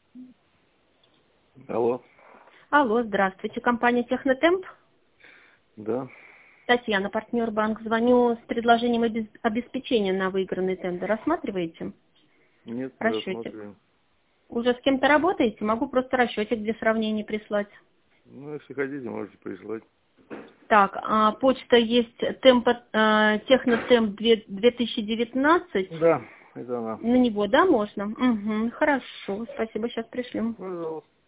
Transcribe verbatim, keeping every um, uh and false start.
Алло. Алло, здравствуйте. Компания Технотемп. Да. Татьяна, партнер банк. Звоню с предложением обез- обеспечения на выигранный тендер. Рассматриваете? Нет, не Расчетик. рассматриваем. Уже с кем-то работаете? Могу просто расчетик для сравнения прислать. Ну, если хотите, можете прислать. Так, а почта есть темпо, э, Технотемп две тысячи девятнадцать. Да, это она. На него, да, можно? Угу, хорошо, спасибо, сейчас пришлем. Пожалуйста.